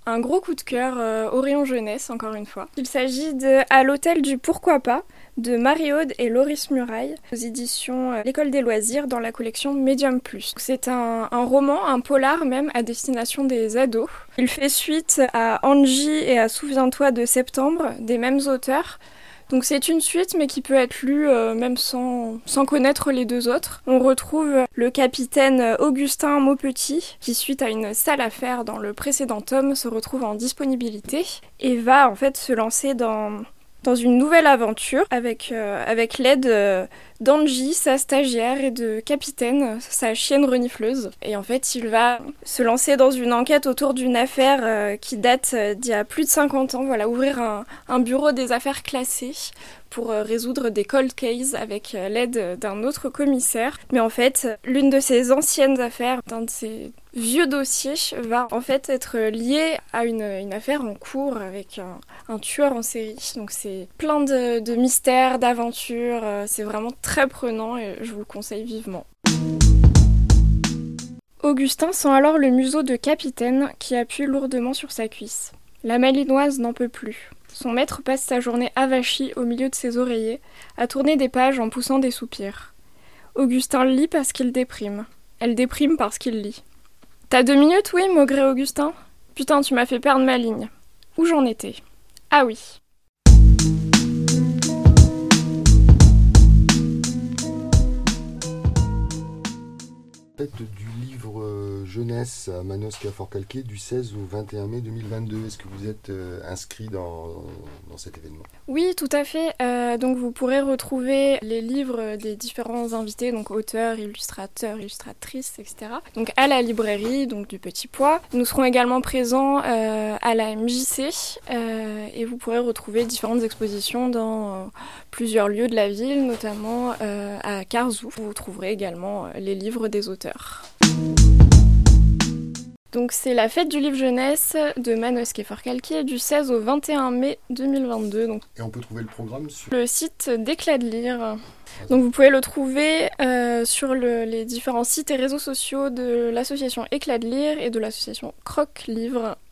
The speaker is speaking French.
Un gros coup de cœur au rayon jeunesse, encore une fois. Il s'agit de À l'hôtel du Pourquoi pas de Marie-Aude et Loris Muraille, aux éditions L'École des loisirs dans la collection Medium Plus. C'est un roman, un polar même, à destination des ados. Il fait suite à Angie et à Souviens-toi de septembre, des mêmes auteurs. Donc c'est une suite mais qui peut être lue même sans connaître les deux autres. On retrouve le capitaine Augustin Maupetit qui, suite à une sale affaire dans le précédent tome, se retrouve en disponibilité et va en fait se lancer dans une nouvelle aventure avec l'aide d'Angie, sa stagiaire, et de Capitaine, sa chienne renifleuse. Et en fait, il va se lancer dans une enquête autour d'une affaire qui date d'il y a plus de 50 ans. Voilà, ouvrir un bureau des affaires classées pour résoudre des cold cases avec l'aide d'un autre commissaire. Mais en fait, l'une de ces anciennes affaires, d'un de ces vieux dossiers, va en fait être liée à une affaire en cours avec un tueur en série. Donc c'est plein de mystères, d'aventures, c'est vraiment très prenant et je vous le conseille vivement. Augustin sent alors le museau de Capitaine qui appuie lourdement sur sa cuisse. La Malinoise n'en peut plus. Son maître passe sa journée avachi au milieu de ses oreillers, à tourner des pages en poussant des soupirs. Augustin lit parce qu'il déprime. Elle déprime parce qu'il lit. « T'as 2 minutes, oui, maugré Augustin ? Putain, tu m'as fait perdre ma ligne. Où j'en étais ? Ah oui. » Du livre jeunesse à Manosque à Fort-Calquier du 16 au 21 mai 2022. Est-ce que vous êtes inscrit dans cet événement ? Oui, tout à fait. Donc vous pourrez retrouver les livres des différents invités, donc auteurs, illustrateurs, illustratrices, etc. Donc à la librairie, donc du Petit Pois. Nous serons également présents à la MJC et vous pourrez retrouver différentes expositions dans plusieurs lieux de la ville, notamment à Carzou. Vous trouverez également les livres des auteurs. Donc c'est la fête du livre jeunesse de Manosque et Fort-Calquier du 16 au 21 mai 2022. Donc, et on peut trouver le programme sur le site d'Éclat de lire. Donc vous pouvez le trouver sur les différents sites et réseaux sociaux de l'association Éclat de lire et de l'association Croque Livre.